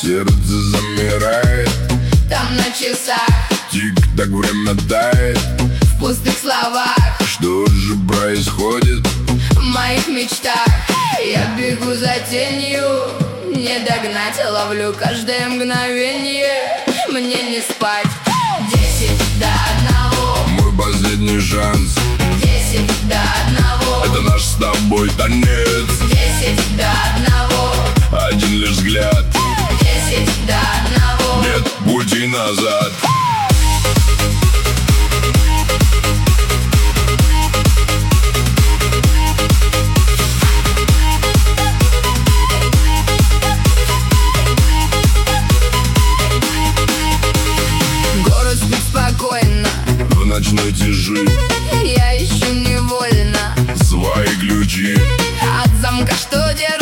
сердце замирает. Там на часах тик-так время тает. в пустых словах Что же происходит? в моих мечтах я бегу за тенью, не догнать, ловлю каждое мгновение. Мне не спать. 10 до 1. Мой последний шанс. 10 до 1. Это наш с тобой танец. 10 до 1. Один лишь взгляд. 10 до 1. Нет пути назад. Город спит спокойно, В ночной тиши я ищу невольно свои ключи. от замка, что держит